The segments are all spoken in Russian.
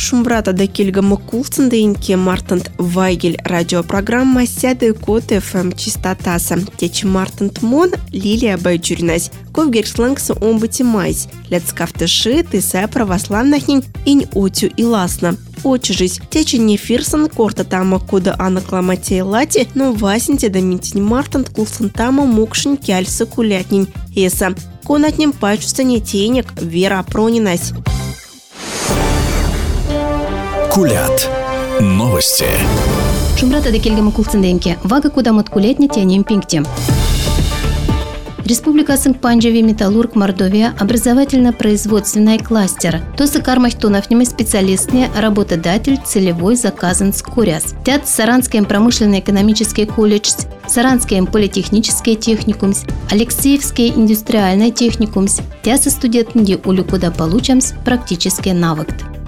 шумбрата да кельгамы кулцындайынке Мартынт Вайгель радиопрограмма сяды код ФМ чистотаса. Течи Мартынт Мон Лилия Байджуринась. Ковгерслангсы омбытимайсь. Ляцкавтыши тыса православнахнень инь отю и ласна. Очижись, течи не фирсан корта тама кода анакламатей лати, но васенте да митинь Мартынт кулцынтама мукшин кяльсы кулятнень. Эса. Конатнем пачуста не тенек, вера пронинась. Кулят. Новости. Шумбрата да кельгамы кулцындайынке. Вага кудамат кулятне тянем пинктем. Республика Панджави Металлург Мордовия образовательно-производственный кластер. Тосы кармахтоновними специалистные работодатель целевой заказан скоряс. Тят Саранский промышленно-экономический колледж, Саранский политехнический техникум, Алексеевский индустриальный техникум. Тясы студентнди улюкуда получамс практический навык.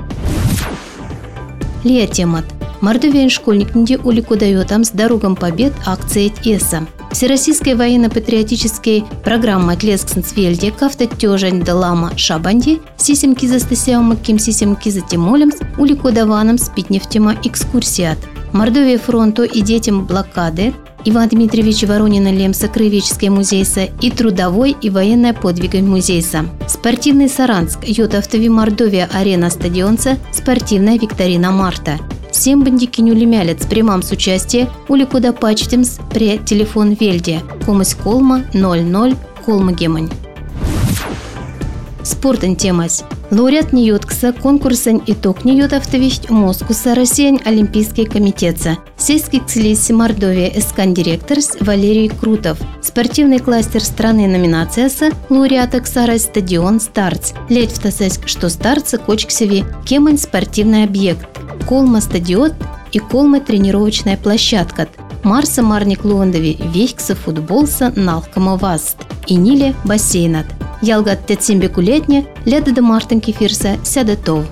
Лия темат. Мордовиян школьникнди улюкудаютам с дорогам побед акцией ЕСА. Всероссийская военно-патриотическая программа Тлесксенсвельде кафта тёжань далама шабанди сисемки за стасяумы ким сисемки за тимолем улюкудаваном спитнефтема экскурсиат. Мордовия фронту и детям блокады Иван Дмитриевич Воронина Лемса Краеведческий музейса и трудовой и военная подвига музейса. Спортивный Саранск, Ютавтови Мордовия арена стадионца, спортивная викторина марта. Всем бандикиню лемялец примам с участия уликуда пачтемс при телефон Вельде, комась колма 00 колма гемань. Спортен темась. Лауреат Ньюткса конкурсен итог Ньютавтовищ Москуса Россиян Олимпийский комитетса. Сельский целис Мордовия эскан-директорс Валерий Крутов. Спортивный кластер страны номинацияса лауреата Ксара стадион Старц. Ледь втасесть, что Старца кочксеви кемань спортивный объект. Колма стадион и колма тренировочная площадка. Марса Марник Луандови вехкса футболса налкама васт. И Ниле бассейнат. Ялгат тетсимбекулетне, леда до Мартынки фирса сядетов.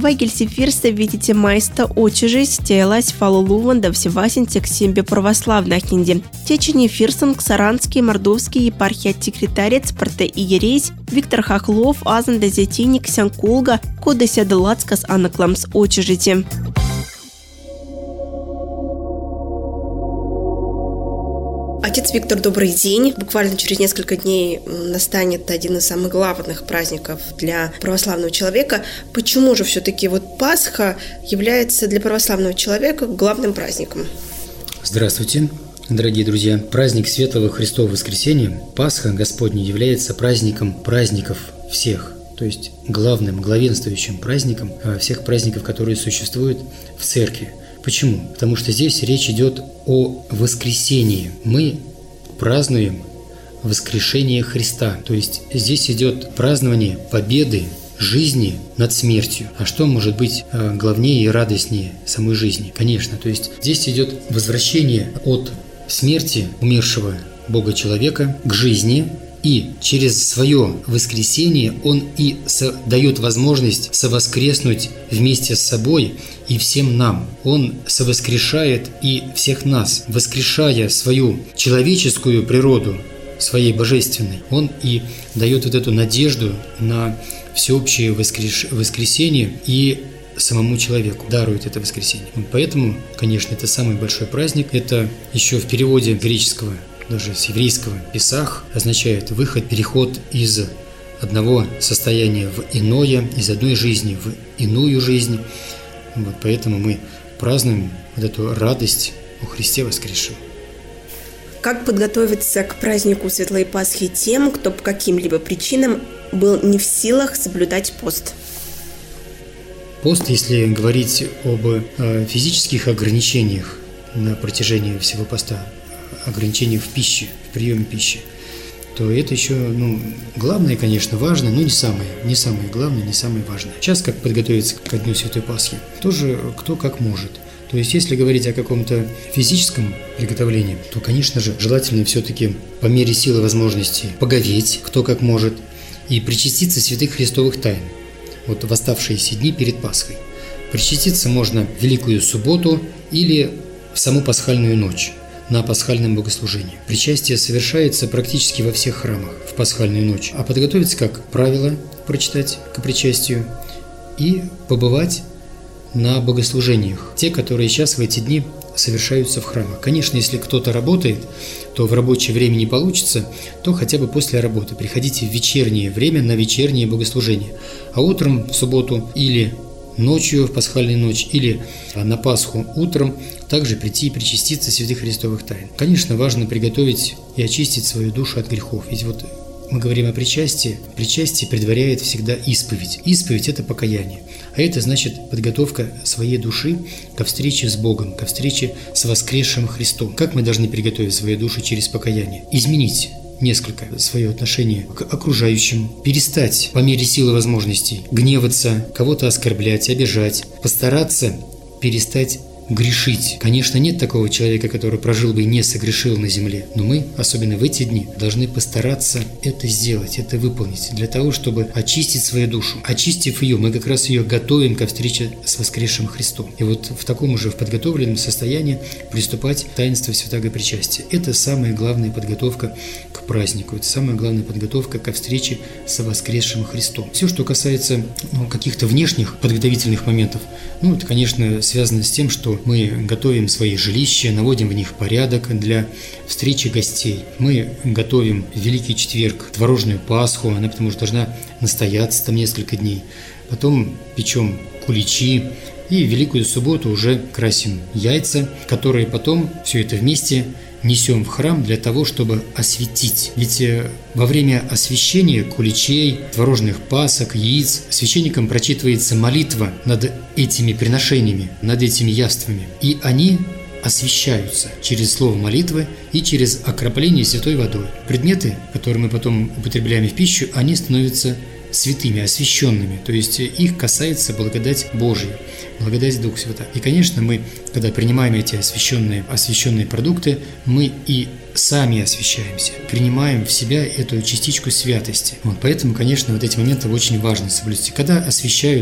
Вайгельси фирста видите майста очижи стелась фалулуван да всевасинтек сембе православных инди. Течение фирсан Ксаранский, Мордовский епархият секретарец протоиерейс Виктор Хохлов, азан да зятейник Сянкулга, кодася далацкас анакламс очижите. Отец Виктор, добрый день. Буквально через несколько дней настанет один из самых главных праздников для православного человека. Почему же все-таки Пасха является для православного человека главным праздником? Здравствуйте, дорогие друзья. Праздник Светлого Христова Воскресения, Пасха Господня, является праздником праздников всех. То есть главенствующим праздником всех праздников, которые существуют в церкви. Почему? Потому что здесь речь идет о воскресении. Мы празднуем воскрешение Христа. То есть здесь идет празднование победы жизни над смертью. А что может быть главнее и радостнее самой жизни? Конечно, то есть здесь идет возвращение от смерти умершего Бога-человека к жизни, и через свое воскресение Он и дает возможность совоскреснуть вместе с собой и всем нам. Он совоскрешает и всех нас, воскрешая свою человеческую природу, своей божественной. Он и дает эту надежду на всеобщее воскресение и самому человеку дарует это воскресение. Поэтому, конечно, это самый большой праздник. Это еще в переводе греческого, даже с еврейского, Песах означает выход, переход из одного состояния в иное, из одной жизни в иную жизнь. Поэтому мы празднуем эту радость о Христе воскресшем. Как подготовиться к празднику Светлой Пасхи тем, кто по каким-либо причинам был не в силах соблюдать пост? Пост, если говорить об физических ограничениях на протяжении всего поста, ограничения в пище, в приеме пищи, то это еще, главное, конечно, важно, но не самое главное, не самое важное. Сейчас, как подготовиться ко Дню Святой Пасхи, тоже кто как может. То есть, если говорить о каком-то физическом приготовлении, то, конечно же, желательно все-таки по мере силы возможностей поговеть, кто как может, и причаститься святых христовых тайн, в оставшиеся дни перед Пасхой. Причаститься можно в Великую Субботу или в саму Пасхальную ночь, на пасхальном богослужении. Причастие совершается практически во всех храмах в пасхальную ночь. А подготовиться, как правило, прочитать к причастию и побывать на богослужениях, те, которые сейчас в эти дни совершаются в храмах. Конечно, если кто-то работает, то в рабочее время не получится, то хотя бы после работы приходите в вечернее время на вечернее богослужение. А утром в субботу или ночью, в пасхальную ночь, или на Пасху утром также прийти и причаститься святых христовых тайн. Конечно, важно приготовить и очистить свою душу от грехов. Ведь мы говорим о причастии. Причастие предваряет всегда исповедь. Исповедь – это покаяние. А это значит подготовка своей души ко встрече с Богом, ко встрече с воскресшим Христом. Как мы должны приготовить свою душу через покаяние? Изменить несколько свое отношение к окружающим, перестать по мере силы возможностей гневаться, кого-то оскорблять, обижать, постараться перестать грешить. Конечно, нет такого человека, который прожил бы и не согрешил на земле, но мы, особенно в эти дни, должны постараться это сделать, это выполнить, для того, чтобы очистить свою душу. Очистив ее, мы как раз ее готовим ко встрече с воскресшим Христом. И в таком уже в подготовленном состоянии приступать к таинству святаго причастия. Это самая главная подготовка к празднику, это самая главная подготовка ко встрече с воскресшим Христом. Все, что касается каких-то внешних подготовительных моментов, это, конечно, связано с тем, что мы готовим свои жилища, наводим в них порядок для встречи гостей. Мы готовим в Великий Четверг творожную Пасху, она потому что должна настояться там несколько дней. Потом печем куличи и в Великую Субботу уже красим яйца, которые потом все это вместе несем в храм для того, чтобы осветить. Ведь во время освящения куличей, творожных пасок, яиц священникам прочитывается молитва над этими приношениями, над этими яствами. И они освящаются через слово молитвы и через окропление святой водой. Предметы, которые мы потом употребляем в пищу, они становятся святыми, освященными, то есть их касается благодать Божия, благодать Духа Святого. И, конечно, мы, когда принимаем эти освященные продукты, мы и сами освящаемся, принимаем в себя эту частичку святости. Поэтому, конечно, эти моменты очень важно соблюсти. Когда освящают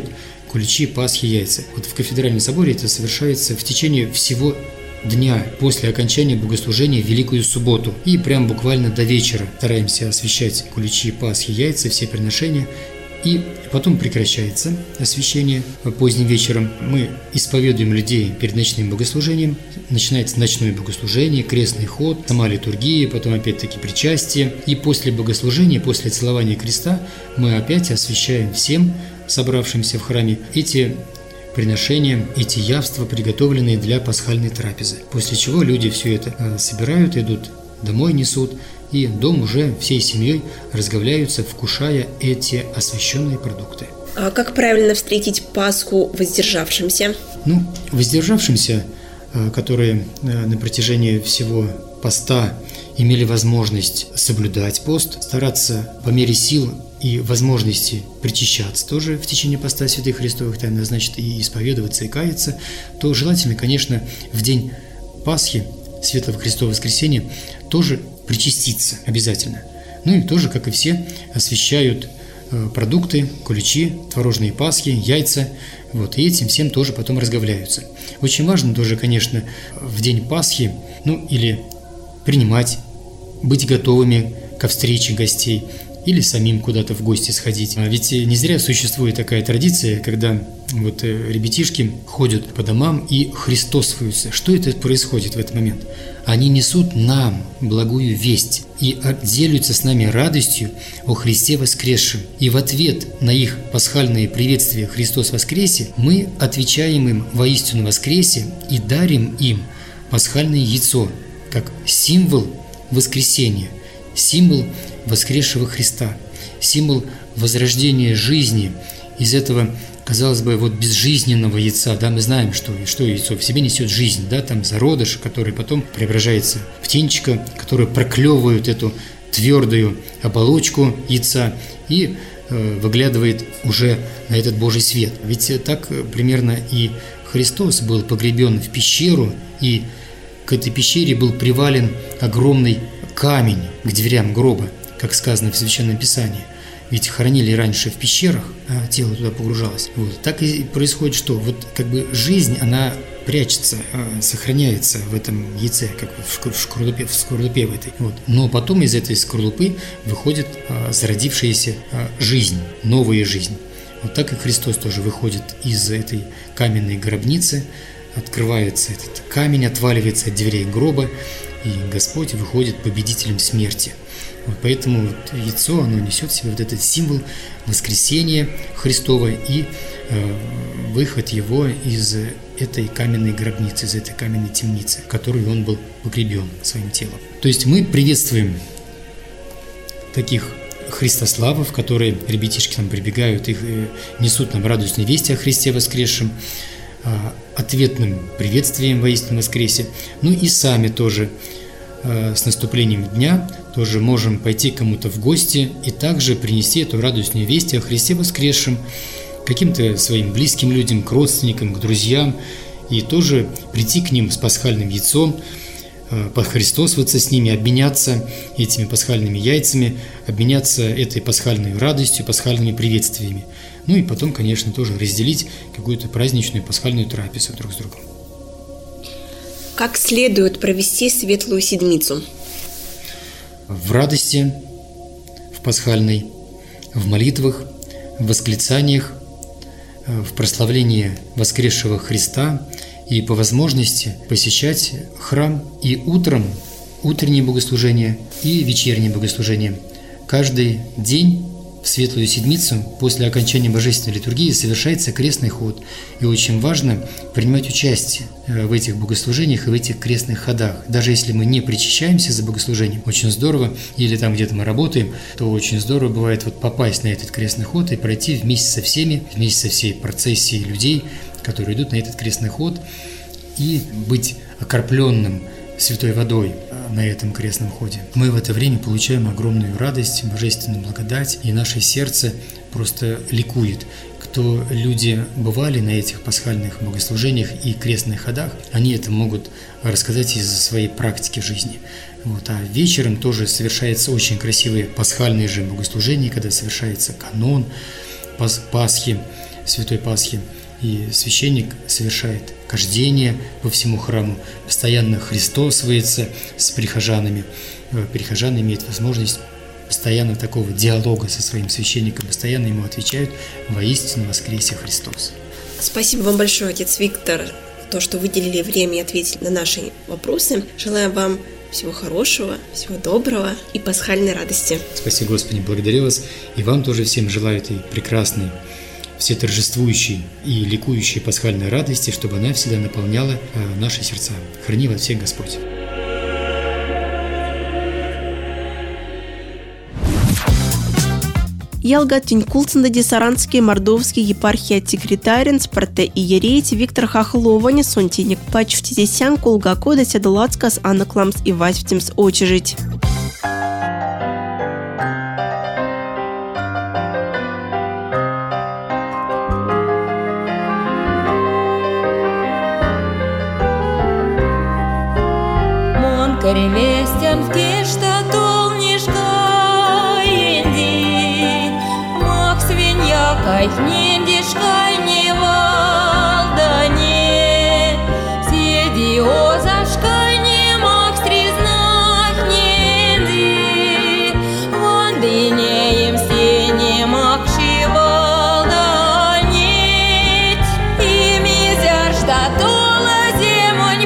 куличи, пасхи, яйца. Вот в кафедральном соборе это совершается в течение всего дня после окончания богослужения в Великую Субботу. И прям буквально до вечера стараемся освящать куличи, пасхи, яйца, все приношения. И потом прекращается освящение поздним вечером. Мы исповедуем людей перед ночным богослужением. Начинается ночное богослужение, крестный ход, сама литургия, потом опять-таки причастие. И после богослужения, после целования креста мы опять освящаем всем собравшимся в храме эти приношения, эти явства, приготовленные для пасхальной трапезы. После чего люди все это собирают, идут домой, несут, и дом уже всей семьей разговляются, вкушая эти освященные продукты. А как правильно встретить Пасху воздержавшимся? Воздержавшимся, которые на протяжении всего поста имели возможность соблюдать пост, стараться по мере сил и возможности причащаться тоже в течение поста святых Христовых тайн, а значит и исповедоваться, и каяться, то желательно, конечно, в день Пасхи, Светлого Христового воскресения, тоже причаститься обязательно. И тоже, как и все, освящают продукты, куличи, творожные пасхи, яйца. И этим всем тоже потом разговляются. Очень важно тоже, конечно, в день Пасхи, или принимать, быть готовыми ко встрече гостей, или самим куда-то в гости сходить. Ведь не зря существует такая традиция, когда ребятишки ходят по домам и христосствуются. Что это происходит в этот момент? Они несут нам благую весть и делятся с нами радостью о Христе воскресшем. И в ответ на их пасхальные приветствия «Христос воскресе» мы отвечаем им «Воистину воскресе» и дарим им пасхальное яйцо, как символ воскресения, символ воскресшего Христа, символ возрождения жизни из этого, казалось бы, безжизненного яйца. Мы знаем, что яйцо в себе несет жизнь, там зародыш, который потом преображается в птенчика, который проклевывает эту твердую оболочку яйца и выглядывает уже на этот Божий свет. Ведь так примерно и Христос был погребен в пещеру, и к этой пещере был привален огромный камень к дверям гроба, как сказано в Священном Писании. Ведь хоронили раньше в пещерах, а тело туда погружалось. Так и происходит, что жизнь, она прячется, сохраняется в этом яйце, как в скорлупе в этой. Но потом из этой скорлупы выходит зародившаяся жизнь, новая жизнь. Так и Христос тоже выходит из этой каменной гробницы, открывается этот камень, отваливается от дверей гроба, и Господь выходит победителем смерти. Поэтому яйцо, оно несет в себе этот символ воскресения Христова и выход его из этой каменной гробницы, из этой каменной темницы, в которой он был погребен своим телом. То есть мы приветствуем таких христославов, которые ребятишки нам прибегают, их несут нам радостные вести о Христе воскресшем, ответным приветствием воистину воскресе. И сами тоже с наступлением дня тоже можем пойти кому-то в гости и также принести эту радостную весть о Христе воскресшем каким-то своим близким людям, к родственникам, к друзьям, и тоже прийти к ним с пасхальным яйцом, похристосоваться с ними, обменяться этими пасхальными яйцами, обменяться этой пасхальной радостью, пасхальными приветствиями. И потом, конечно, тоже разделить какую-то праздничную пасхальную трапезу друг с другом. Как следует провести Светлую Седмицу? В радости, в пасхальной, в молитвах, в восклицаниях, в прославлении воскресшего Христа и по возможности посещать храм и утром утреннее богослужение и вечернее богослужение. Каждый день в Светлую Седмицу после окончания божественной литургии совершается крестный ход. И очень важно принимать участие в этих богослужениях и в этих крестных ходах. Даже если мы не причащаемся за богослужением, очень здорово, или там где-то мы работаем, то очень здорово бывает попасть на этот крестный ход и пройти вместе со всеми, вместе со всей процессией людей, которые идут на этот крестный ход, и быть окропленным святой водой на этом крестном ходе. Мы в это время получаем огромную радость, божественную благодать, и наше сердце просто ликует. Кто люди бывали на этих пасхальных богослужениях и крестных ходах, они это могут рассказать из своей практики жизни. А вечером тоже совершаются очень красивые пасхальные же богослужения, когда совершается канон Пасхи, Святой Пасхи. И священник совершает кождение по всему храму, постоянно христосуется с прихожанами. Прихожане имеют возможность постоянно такого диалога со своим священником, постоянно ему отвечают: «Воистину воскресе Христос». Спасибо вам большое, отец Виктор, то, что выделили время и ответили на наши вопросы. Желаю вам всего хорошего, всего доброго и пасхальной радости. Спасибо, Господи, благодарю вас. И вам тоже всем желаю этой прекрасной, все торжествующей и ликующей пасхальной радости, чтобы она всегда наполняла наши сердца. Храни вас всех Господь. Ялгатын кулцындаде Саранский мордовский епархия секретарин спорте иерейт Виктор Хохловани сонтенек пач в тезесян колгако седулацкас анакламс и васьктимс очежить. Корелестян в те, что толнишка инди, мак свинья кайхниндишка не валдане, седи озашка не мак стризнах нинди, вандыне им стене мак шивалданить, и мизяр штатола земонь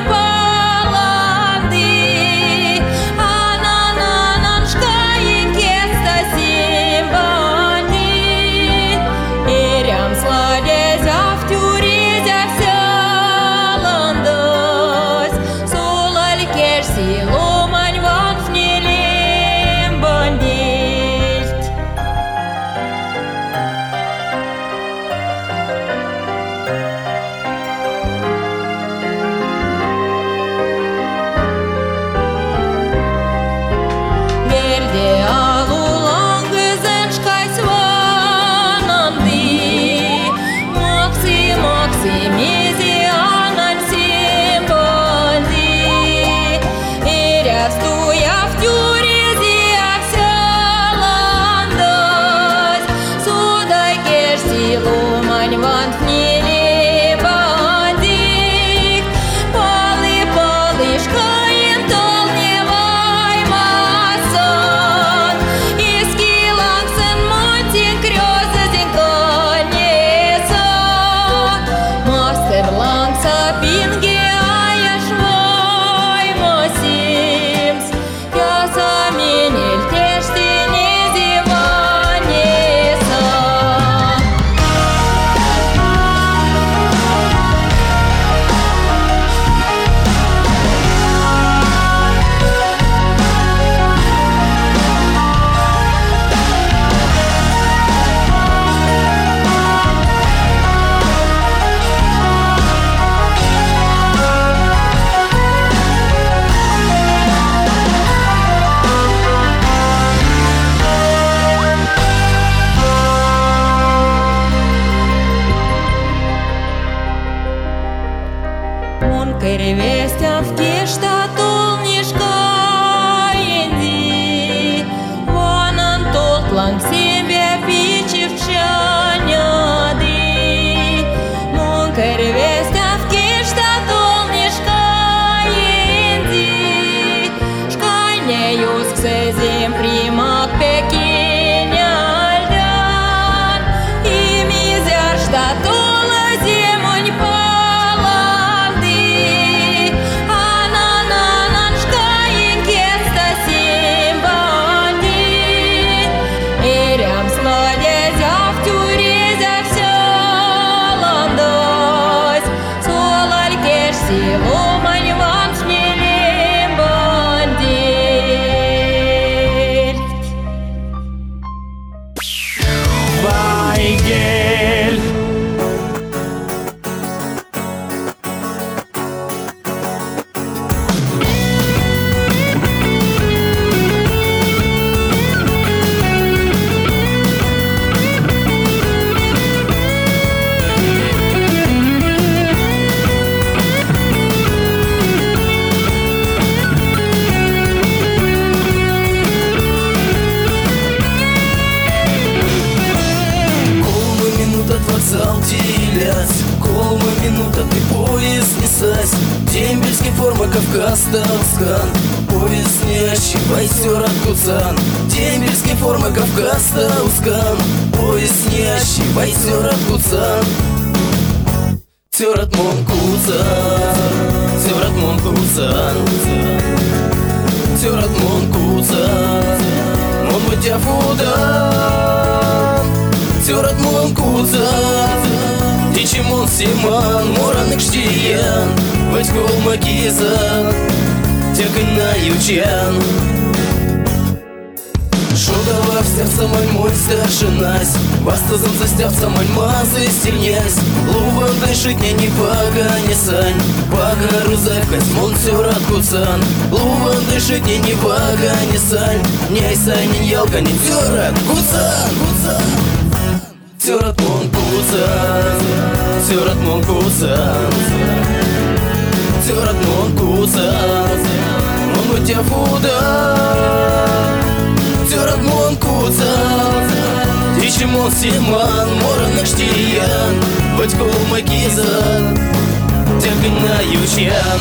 Кавказстаускан, повеснящий Вайсер Куцан, дембельские формы Кавказстаускан, повеснящий Вайсер Куцан. Тёратмон Куцан, Тёратмон Куцан, Тёратмон Куцан, мон бытя фудан. Тёратмон Куцан, дичимон симан, моранык штиян, ватькол макизан, тякань на ючан. Шогава в сердце мой мой старшинась, вастазом застявца мой мазы стильнясь. Луван дышит мне не пага, не сань, пага рузайвкась, мон Тёрат Куцан. Луван дышит мне не пага, не сань, не айсай, не ялка, не Тёрат Куцан. Тёратмон Куцан, Тёратмон Куцан, Тёратмон Куцан, мон бытя фудан. Тёратмон Куцан, дичимон симан, моранык штиян, ватькол макизан, тякань на ючан.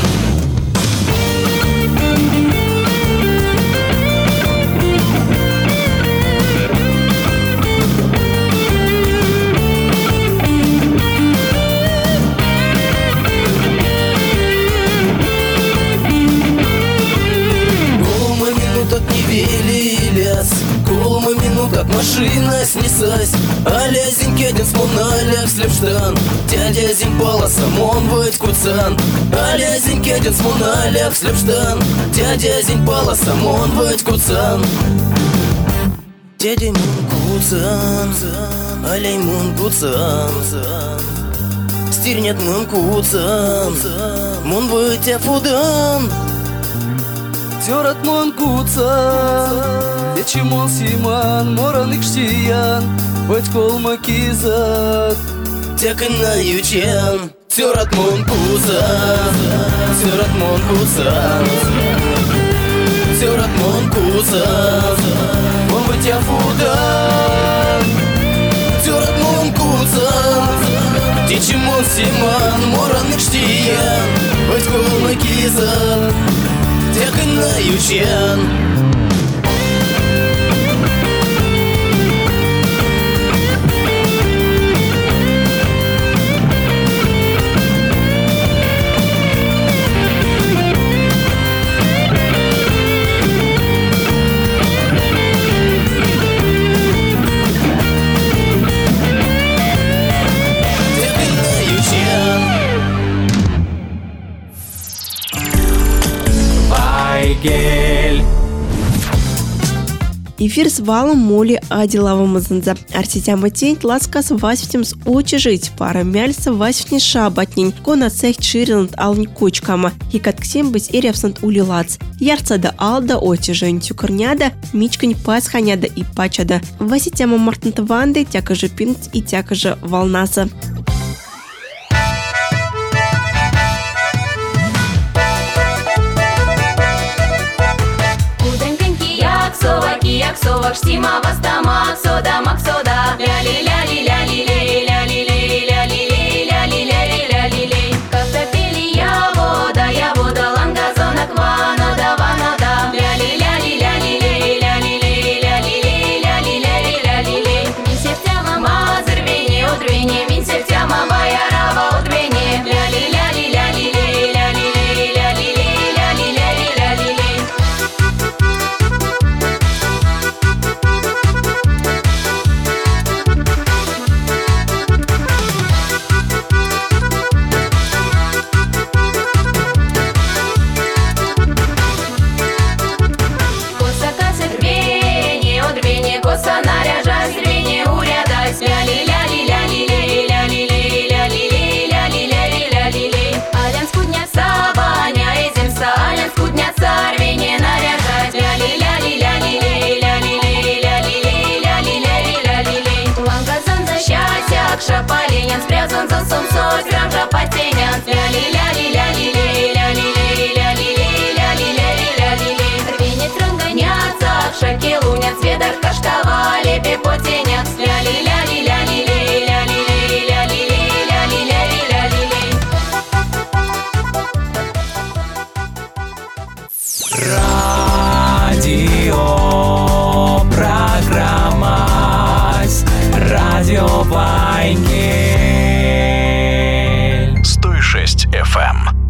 Колумы минуток машина снесась, аля зинкедин смон аля слепштан, дядя зимпала самон вать Куцан. Аля зинкедин смон аля слепштан, дядя зимпала самон вать Куцан. Дядя мон Куцан, аляй мон Куцан, стирнет мон Куцан, мон вать афудан. Тёратмон Куцан, дичимон симан, моранык штиян, ватькол макизан, тякань на ючан. Тёратмон Куцан, Тёратмон Куцан, Тёратмон Куцан, мон бытя фудан. Тёратмон Куцан, дичимон симан, моранык штиян, ватькол макизан, тякань на ючан. Эфир с валом моли адилавымызынза. Арсетяма тень ласкас васфтемс очи жить. Пара мяльса васфтни шабатнень. Кона цех чириланд ални кучкама. Хикатксем быть эревсант улилац. Ярцада алда очи жень тюкорняда. Мичкань пасханяда и пачада. Васитяма мартантаванды тяка же пинт и тяка же волнаса. Совак штима вастамак сода максода ляли ляли ляли ляли ляли ляли ляли ляли ляли ляли кафтапели я вода лангазонок ванода ляли ляли ляли ляли ляли ляли ляли ляли ляли мин септяма мазырвене удрвене мин септяма баярава удрвене ляли ляли ляли ляли ляли ляли ляли ляли ляли коса наряжась, рвение урядась, ляли ляли ляли ляли ляли ляли ляли ляли ляли ляли. Алян скудняца, баня эземса, алян скудняца, рвение наряжась, ляли ляли ляли ляли ляли ляли ляли ляли ляли ляли. Лангазан за счастья, шапаленян, спрятан за солнцой, грамжа потенян, ляли ляли ляли ляли ляли ляли ляли ляли ляли. Рвение трангоняца, шакелунят, цведар каштава, лепе потенят, ляли ляли ляли ляли ляли ляли ляли ляли ляли ляли. FM.